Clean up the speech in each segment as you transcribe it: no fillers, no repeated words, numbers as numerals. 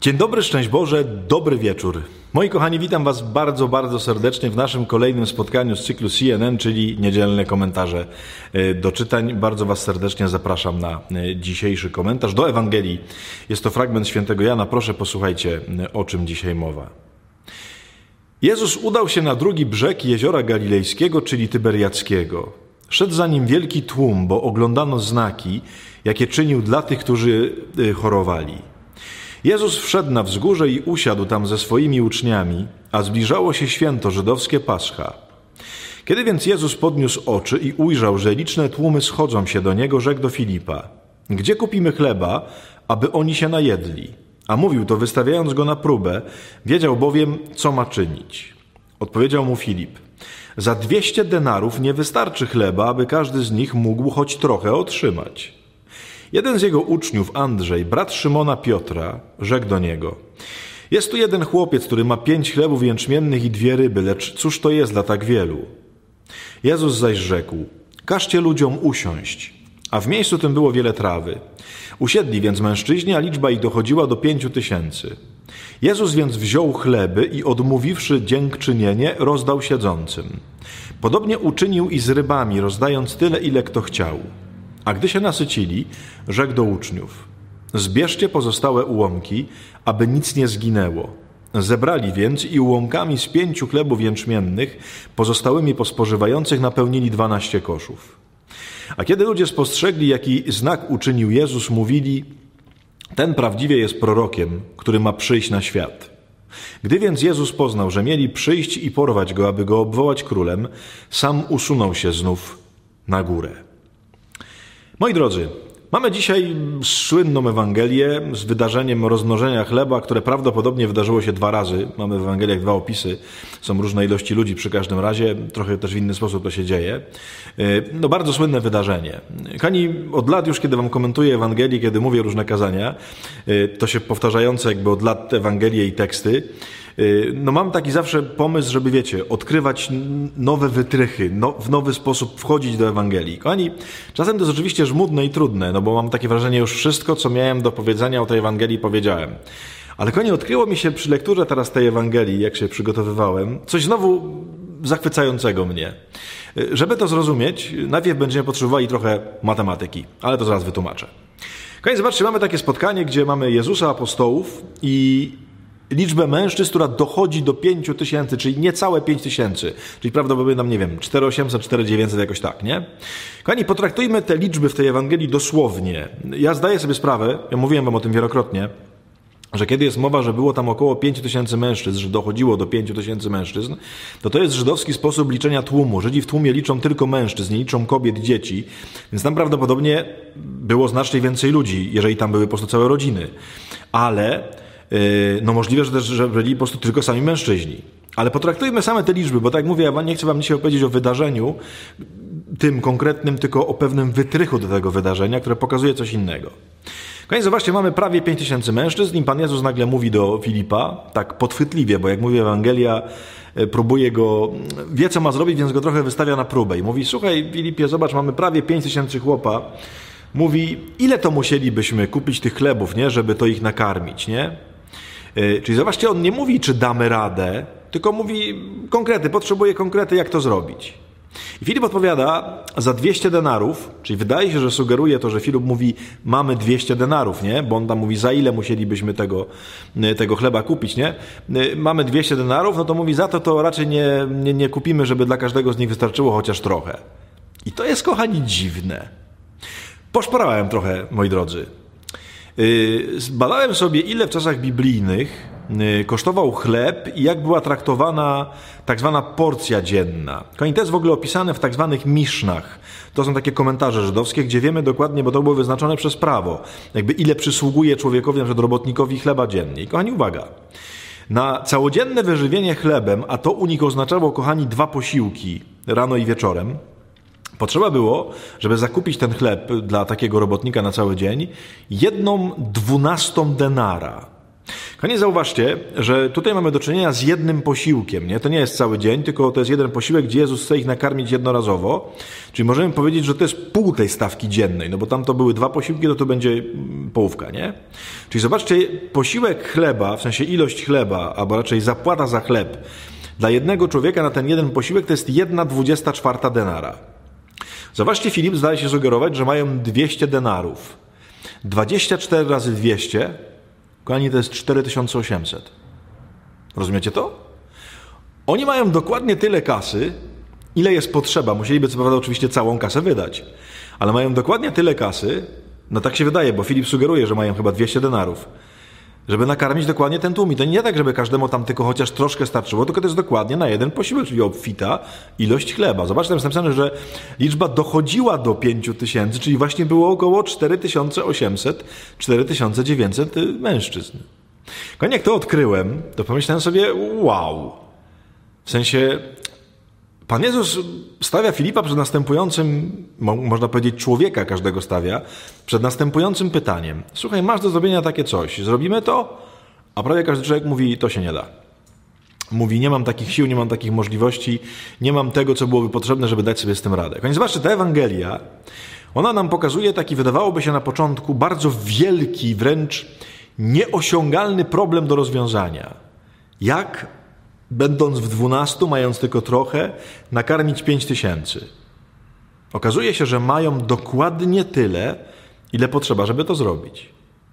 Dzień dobry, szczęść Boże, dobry wieczór. Moi kochani, witam Was bardzo, bardzo serdecznie w naszym kolejnym spotkaniu z cyklu CNN, czyli niedzielne komentarze do czytań. Bardzo Was serdecznie zapraszam na dzisiejszy komentarz do Ewangelii. Jest to fragment świętego Jana. Proszę, posłuchajcie, o czym dzisiaj mowa. Jezus udał się na drugi brzeg jeziora galilejskiego, czyli Tyberiackiego. Szedł za nim wielki tłum, bo oglądano znaki, jakie czynił dla tych, którzy chorowali. Jezus wszedł na wzgórze i usiadł tam ze swoimi uczniami, a zbliżało się święto żydowskie Pascha. Kiedy więc Jezus podniósł oczy i ujrzał, że liczne tłumy schodzą się do Niego, rzekł do Filipa: gdzie kupimy chleba, aby oni się najedli? A mówił to, wystawiając go na próbę, wiedział bowiem, co ma czynić. Odpowiedział mu Filip: za 200 denarów nie wystarczy chleba, aby każdy z nich mógł choć trochę otrzymać. Jeden z jego uczniów, Andrzej, brat Szymona Piotra, rzekł do niego: jest tu jeden chłopiec, który ma 5 chlebów jęczmiennych i 2 ryby, lecz cóż to jest dla tak wielu? Jezus zaś rzekł: każcie ludziom usiąść. A w miejscu tym było wiele trawy. Usiedli więc mężczyźni, a liczba ich dochodziła do 5000. Jezus więc wziął chleby i odmówiwszy dziękczynienie, rozdał siedzącym. Podobnie uczynił i z rybami, rozdając tyle, ile kto chciał. A gdy się nasycili, rzekł do uczniów: zbierzcie pozostałe ułomki, aby nic nie zginęło. Zebrali więc i ułomkami z 5 chlebów jęczmiennych, pozostałymi po spożywających, napełnili 12 koszów. A kiedy ludzie spostrzegli, jaki znak uczynił Jezus, mówili: ten prawdziwie jest prorokiem, który ma przyjść na świat. Gdy więc Jezus poznał, że mieli przyjść i porwać go, aby go obwołać królem, sam usunął się znów na górę. Moi drodzy, mamy dzisiaj słynną Ewangelię z wydarzeniem rozmnożenia chleba, które prawdopodobnie wydarzyło się 2 razy. Mamy w Ewangeliach 2 opisy, są różne ilości ludzi przy każdym razie, trochę też w inny sposób to się dzieje. No bardzo słynne wydarzenie. Kochani, od lat już, kiedy wam komentuję Ewangelię, kiedy mówię różne kazania, to się powtarzające jakby od lat Ewangelie i teksty, no mam taki zawsze pomysł, żeby wiecie, odkrywać nowe wytrychy, w nowy sposób wchodzić do Ewangelii. Kochani, czasem to jest oczywiście żmudne i trudne, no bo mam takie wrażenie, już wszystko, co miałem do powiedzenia o tej Ewangelii, powiedziałem. Ale kochani, odkryło mi się przy lekturze teraz tej Ewangelii, jak się przygotowywałem, coś znowu zachwycającego mnie. Żeby to zrozumieć, najpierw będziemy potrzebowali trochę matematyki, ale to zaraz wytłumaczę. Kochani, zobaczcie, mamy takie spotkanie, gdzie mamy Jezusa, apostołów i liczbę mężczyzn, która dochodzi do 5000, czyli niecałe 5000, czyli prawdopodobnie nam, nie wiem, 4800, 4900, jakoś tak, nie? Kochani, potraktujmy te liczby w tej Ewangelii dosłownie. Ja zdaję sobie sprawę, ja mówiłem wam o tym wielokrotnie, że kiedy jest mowa, że było tam około 5000 mężczyzn, że dochodziło do 5000 mężczyzn, to jest żydowski sposób liczenia tłumu. Żydzi w tłumie liczą tylko mężczyzn, nie liczą kobiet, dzieci, więc tam prawdopodobnie było znacznie więcej ludzi, jeżeli tam były po prostu całe rodziny. Ale no możliwe, że też że byli po prostu tylko sami mężczyźni. Ale potraktujmy same te liczby, bo tak jak mówię, ja nie chcę wam dzisiaj opowiedzieć o wydarzeniu tym konkretnym, tylko o pewnym wytrychu do tego wydarzenia, które pokazuje coś innego. Kochani, zobaczcie, mamy prawie 5000 mężczyzn i Pan Jezus nagle mówi do Filipa, tak podchwytliwie, bo jak mówi Ewangelia, próbuje go, wie co ma zrobić, więc go trochę wystawia na próbę i mówi: słuchaj Filipie, zobacz, mamy prawie 5000 chłopa. Mówi, ile to musielibyśmy kupić tych chlebów, nie, żeby to ich nakarmić, nie? Czyli zobaczcie, on nie mówi, czy damy radę, tylko mówi konkrety, potrzebuje konkrety, jak to zrobić. I Filip odpowiada: za 200 denarów, czyli wydaje się, że sugeruje to, że Filip mówi, mamy 200 denarów, nie? Bo on tam mówi, za ile musielibyśmy tego chleba kupić, nie? Mamy 200 denarów, no to mówi, za to raczej nie kupimy, żeby dla każdego z nich wystarczyło chociaż trochę. I to jest, kochani, dziwne. Poszperałem trochę, moi drodzy. Zbadałem sobie, ile w czasach biblijnych kosztował chleb i jak była traktowana tak zwana porcja dzienna. To jest w ogóle opisane w tak zwanych misznach. To są takie komentarze żydowskie, gdzie wiemy dokładnie, bo to było wyznaczone przez prawo, jakby ile przysługuje człowiekowi, na przykład robotnikowi, chleba dziennie. I kochani, uwaga, na całodzienne wyżywienie chlebem, a to u nich oznaczało, kochani, 2 posiłki rano i wieczorem, potrzeba było, żeby zakupić ten chleb dla takiego robotnika na cały dzień, 1/12 denara. Kochani, zauważcie, że tutaj mamy do czynienia z jednym posiłkiem. Nie? To nie jest cały dzień, tylko to jest jeden posiłek, gdzie Jezus chce ich nakarmić jednorazowo. Czyli możemy powiedzieć, że to jest pół tej stawki dziennej, no bo tam to były 2 posiłki, to tu będzie połówka, nie? Czyli zobaczcie, posiłek chleba, w sensie ilość chleba, albo raczej zapłata za chleb dla jednego człowieka na ten jeden posiłek to jest 1/24 denara. Zobaczcie, Filip zdaje się sugerować, że mają 200 denarów. 24 razy 200, kochani, to jest 4800. Rozumiecie to? Oni mają dokładnie tyle kasy, ile jest potrzeba. Musieliby co prawda oczywiście całą kasę wydać, ale mają dokładnie tyle kasy, no tak się wydaje, bo Filip sugeruje, że mają chyba 200 denarów, żeby nakarmić dokładnie ten tłum. I to nie tak, żeby każdemu tam tylko chociaż troszkę starczyło, tylko to jest dokładnie na jeden posiłek, czyli obfita ilość chleba. Zobaczcie, tam jest napisane, że liczba dochodziła do 5000, czyli właśnie było około 4800, 4900 mężczyzn. Jak to odkryłem, to pomyślałem sobie, wow. W sensie, Pan Jezus stawia Filipa przed następującym, można powiedzieć człowieka każdego stawia, przed następującym pytaniem. Słuchaj, masz do zrobienia takie coś, zrobimy to? A prawie każdy człowiek mówi, to się nie da. Mówi, nie mam takich sił, nie mam takich możliwości, nie mam tego, co byłoby potrzebne, żeby dać sobie z tym radę. Kochani, zobaczcie, ta Ewangelia, ona nam pokazuje taki, wydawałoby się na początku, bardzo wielki, wręcz nieosiągalny problem do rozwiązania. Jak, będąc w 12, mając tylko trochę, nakarmić 5000? Okazuje się, że mają dokładnie tyle, ile potrzeba, żeby to zrobić.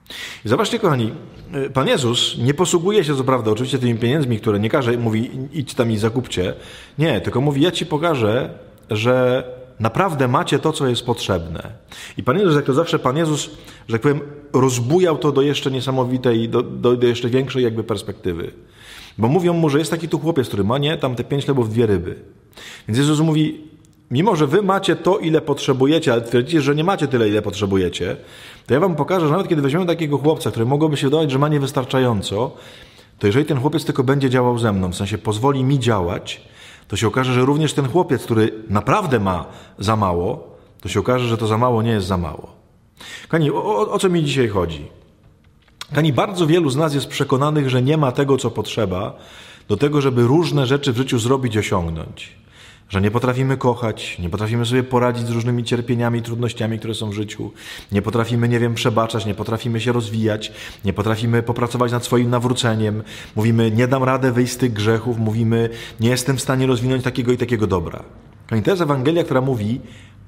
I zobaczcie, kochani, Pan Jezus nie posługuje się, co prawda, oczywiście tymi pieniędzmi, które nie każe, mówi, idź tam i zakupcie. Nie, tylko mówi, ja ci pokażę, że naprawdę macie to, co jest potrzebne. I Pan Jezus, jak to zawsze, Pan Jezus, że tak powiem, rozbujał to do jeszcze niesamowitej, do jeszcze większej jakby perspektywy. Bo mówią mu, że jest taki tu chłopiec, który ma, nie, tam te 5 chlebów, 2 ryby. Więc Jezus mówi, mimo że wy macie to, ile potrzebujecie, ale twierdzicie, że nie macie tyle, ile potrzebujecie, to ja wam pokażę, że nawet kiedy weźmiemy takiego chłopca, który mogłoby się wydawać, że ma niewystarczająco, to jeżeli ten chłopiec tylko będzie działał ze mną, w sensie pozwoli mi działać, to się okaże, że również ten chłopiec, który naprawdę ma za mało, to się okaże, że to za mało nie jest za mało. Kochani, o co mi dzisiaj chodzi? Kochani, bardzo wielu z nas jest przekonanych, że nie ma tego, co potrzeba do tego, żeby różne rzeczy w życiu zrobić, osiągnąć. Że nie potrafimy kochać, nie potrafimy sobie poradzić z różnymi cierpieniami, trudnościami, które są w życiu. Nie potrafimy, nie wiem, przebaczać, nie potrafimy się rozwijać, nie potrafimy popracować nad swoim nawróceniem. Mówimy, nie dam radę wyjść z tych grzechów, mówimy, nie jestem w stanie rozwinąć takiego i takiego dobra. I to jest Ewangelia, która mówi,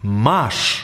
masz,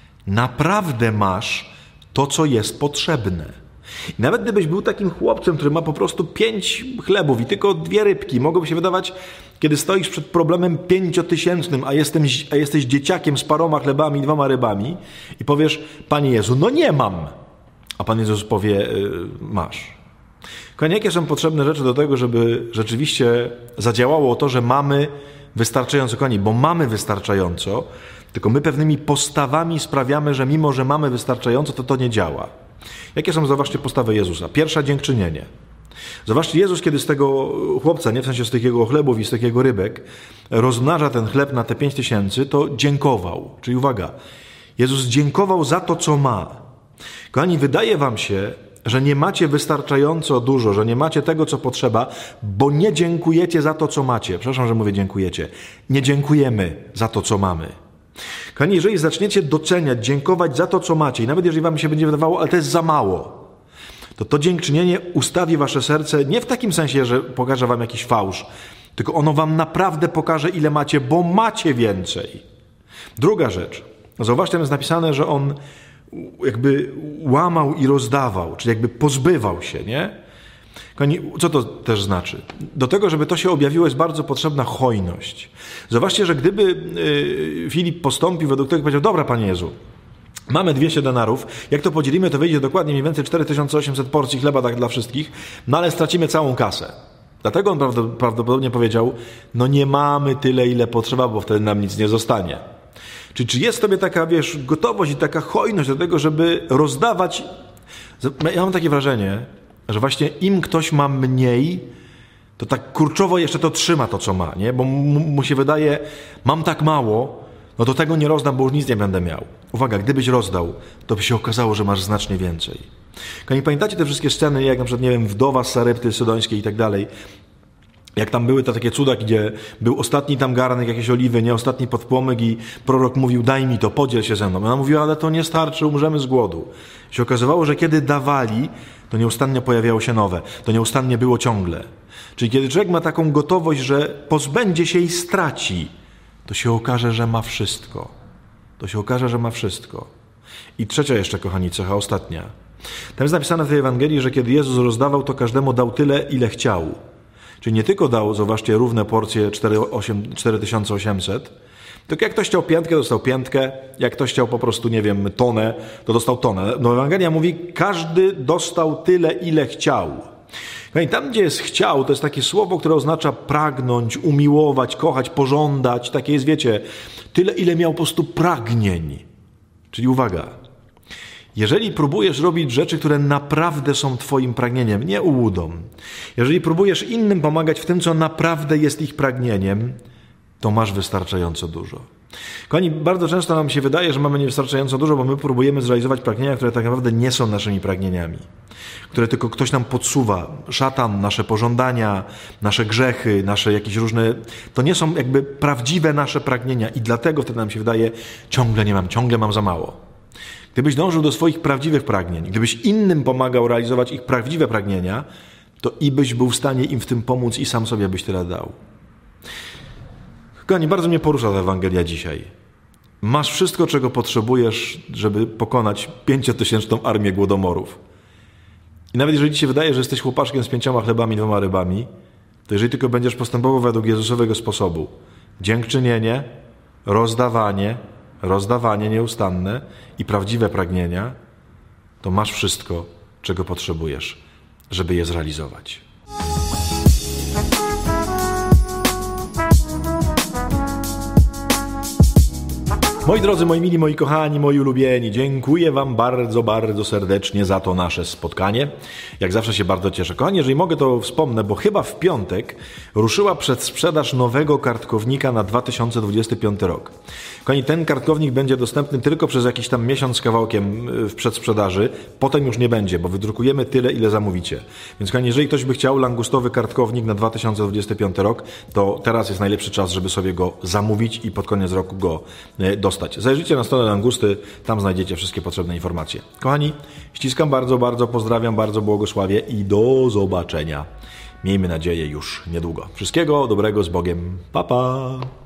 naprawdę masz to, co jest potrzebne. I nawet gdybyś był takim chłopcem, który ma po prostu 5 chlebów i tylko 2 rybki, mogłoby się wydawać, kiedy stoisz przed problemem 5000, a jesteś dzieciakiem z paroma chlebami i 2 rybami i powiesz, Panie Jezu, no nie mam. A Pan Jezus powie, masz. Kochani, jakie są potrzebne rzeczy do tego, żeby rzeczywiście zadziałało to, że mamy wystarczająco, kochani, bo mamy wystarczająco, tylko my pewnymi postawami sprawiamy, że mimo, że mamy wystarczająco, to nie działa. Jakie są, zobaczcie, postawy Jezusa? Pierwsza, dziękczynienie. Zobaczcie, Jezus, kiedy z tego chłopca, nie w sensie z tych jego chlebów i z tych jego rybek, rozmnaża ten chleb na te 5000, to dziękował. Czyli uwaga, Jezus dziękował za to, co ma. Kochani, wydaje wam się, że nie macie wystarczająco dużo, że nie macie tego, co potrzeba, bo nie dziękujecie za to, co macie. Przepraszam, że mówię dziękujecie. Nie dziękujemy za to, co mamy. Kochani, jeżeli zaczniecie doceniać, dziękować za to, co macie i nawet jeżeli wam się będzie wydawało, ale to jest za mało, to dziękczynienie ustawi wasze serce nie w takim sensie, że pokaże wam jakiś fałsz, tylko ono wam naprawdę pokaże, ile macie, bo macie więcej. Druga rzecz. Zauważcie, tam jest napisane, że on jakby łamał i rozdawał, czyli jakby pozbywał się, nie? Co to też znaczy? Do tego, żeby to się objawiło, jest bardzo potrzebna hojność. Zobaczcie, że gdyby Filip postąpił według tego, powiedział, dobra, Panie Jezu, mamy 200 denarów, jak to podzielimy, to wyjdzie dokładnie mniej więcej 4800 porcji chleba tak dla wszystkich, no ale stracimy całą kasę. Dlatego on prawdopodobnie powiedział, no nie mamy tyle, ile potrzeba, bo wtedy nam nic nie zostanie. Czy jest w tobie taka, gotowość i taka hojność do tego, żeby rozdawać? Ja mam takie wrażenie, że właśnie im ktoś ma mniej, to tak kurczowo jeszcze to trzyma to, co ma, nie? Bo mu się wydaje, mam tak mało, no to tego nie rozdam, bo już nic nie będę miał. Uwaga, gdybyś rozdał, to by się okazało, że masz znacznie więcej. Kochani, pamiętacie te wszystkie sceny, jak na przykład, nie wiem, wdowa z Sarepty Sydońskiej i tak dalej, jak tam były te takie cuda, gdzie był ostatni tam garnek, jakieś oliwy, nie ostatni podpłomyk i prorok mówił, daj mi to, podziel się ze mną. Ona mówiła, ale to nie starczy, umrzemy z głodu. I się okazywało, że kiedy dawali, to nieustannie pojawiało się nowe. To nieustannie było ciągle. Czyli kiedy człowiek ma taką gotowość, że pozbędzie się i straci, to się okaże, że ma wszystko. To się okaże, że ma wszystko. I trzecia jeszcze, kochani, cecha, ostatnia. Tam jest napisane w tej Ewangelii, że kiedy Jezus rozdawał, to każdemu dał tyle, ile chciał. Czyli nie tylko dał, zobaczcie, równe porcje 4800, tylko jak ktoś chciał piętkę, dostał piętkę, jak ktoś chciał po prostu, nie wiem, tonę, to dostał tonę. No Ewangelia mówi, każdy dostał tyle, ile chciał. I tam, gdzie jest chciał, to jest takie słowo, które oznacza pragnąć, umiłować, kochać, pożądać. Takie jest, wiecie, tyle, ile miał po prostu pragnień. Czyli uwaga, jeżeli próbujesz robić rzeczy, które naprawdę są twoim pragnieniem, nie ułudą, jeżeli próbujesz innym pomagać w tym, co naprawdę jest ich pragnieniem, to masz wystarczająco dużo. Kochani, bardzo często nam się wydaje, że mamy niewystarczająco dużo, bo my próbujemy zrealizować pragnienia, które tak naprawdę nie są naszymi pragnieniami, które tylko ktoś nam podsuwa. Szatan, nasze pożądania, nasze grzechy, nasze jakieś różne... To nie są jakby prawdziwe nasze pragnienia i dlatego wtedy nam się wydaje, ciągle nie mam, ciągle mam za mało. Gdybyś dążył do swoich prawdziwych pragnień, gdybyś innym pomagał realizować ich prawdziwe pragnienia, to i byś był w stanie im w tym pomóc i sam sobie byś tyle dał. Kochani, bardzo mnie porusza ta Ewangelia dzisiaj. Masz wszystko, czego potrzebujesz, żeby pokonać 5-tysięczną armię głodomorów. I nawet jeżeli ci się wydaje, że jesteś chłopaczkiem z 5 chlebami, 2 rybami, to jeżeli tylko będziesz postępował według Jezusowego sposobu, dziękczynienie, rozdawanie nieustanne i prawdziwe pragnienia, to masz wszystko, czego potrzebujesz, żeby je zrealizować. Moi drodzy, moi mili, moi kochani, moi ulubieni, dziękuję wam bardzo, bardzo serdecznie za to nasze spotkanie. Jak zawsze się bardzo cieszę. Kochani, jeżeli mogę, to wspomnę, bo chyba w piątek ruszyła przedsprzedaż nowego kartkownika na 2025 rok. Kochani, ten kartkownik będzie dostępny tylko przez jakiś tam miesiąc z kawałkiem w przedsprzedaży. Potem już nie będzie, bo wydrukujemy tyle, ile zamówicie. Więc kochani, jeżeli ktoś by chciał langustowy kartkownik na 2025 rok, to teraz jest najlepszy czas, żeby sobie go zamówić i pod koniec roku go dostać. Zajrzyjcie na stronę Langusty, tam znajdziecie wszystkie potrzebne informacje. Kochani, ściskam bardzo, bardzo, pozdrawiam, bardzo błogosławię i do zobaczenia. Miejmy nadzieję już niedługo. Wszystkiego dobrego, z Bogiem. Pa, pa!